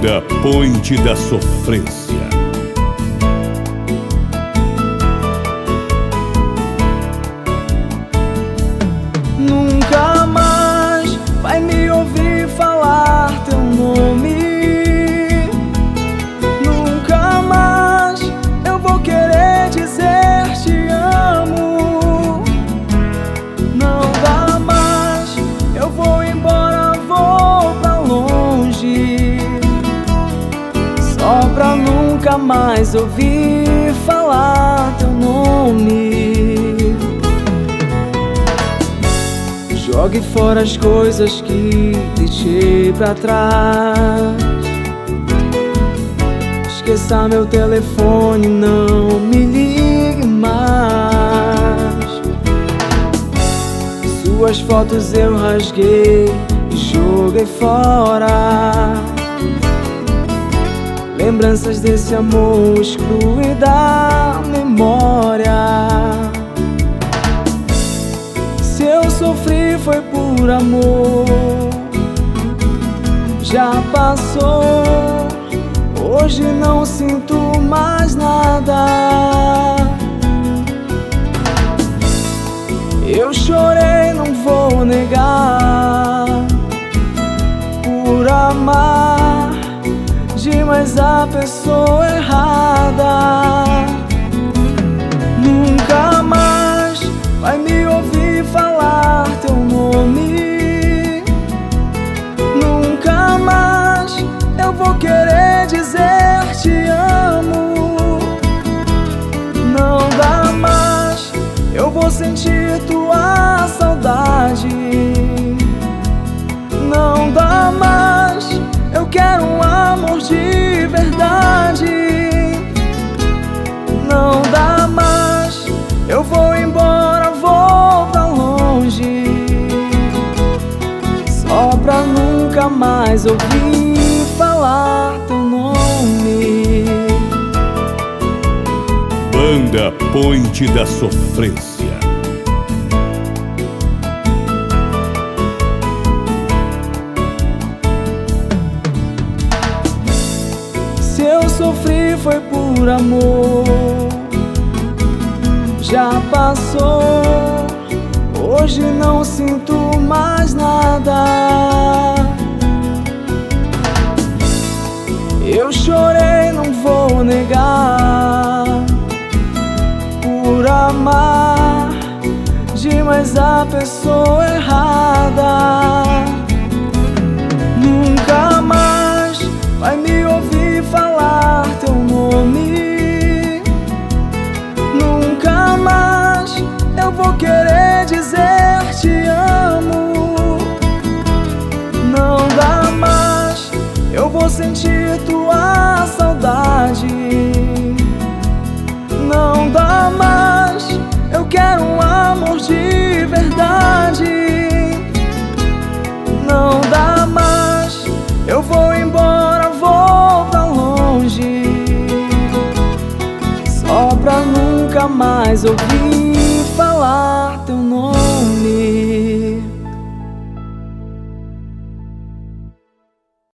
Banda Ponte da Sofrência. Nunca mais vai me ouvir falar teu nome. Nunca mais eu vou querer dizer te amo. Não dá mais, eu vou embora, vou pra longe, só pra nunca mais ouvir falar teu nome. Jogue fora as coisas que deixei pra trás. Esqueça meu telefone, não me ligue mais. Suas fotos eu rasguei e joguei fora. Lembranças desse amor exclui da memória. Se eu sofri foi por amor, já passou. Hoje não sinto mais nada. Eu chorei, não vou negar, por amar demais a pessoa errada. Nunca mais vai me ouvir falar teu nome. Nunca mais eu vou querer dizer te amo. Não dá mais, eu vou sentir tua saudade. Não dá mais, eu quero um amor de verdade. Não dá mais, eu vou embora, vou pra longe, só pra nunca mais ouvir falar teu nome. Banda Ponte da Sofrência. Se eu sofri foi por amor, já passou. Hoje não sinto mais nada. Eu chorei, não vou negar, por amar demais a pessoa errada. Nunca mais vai me ouvir falar teu nome. Nunca mais eu vou querer dizer te amo. Não dá mais, eu vou sentir tua saudade. Não dá mais, eu quero um amor de verdade. Não dá mais, eu vou embora, vou pra longe, só pra nunca mais ouvir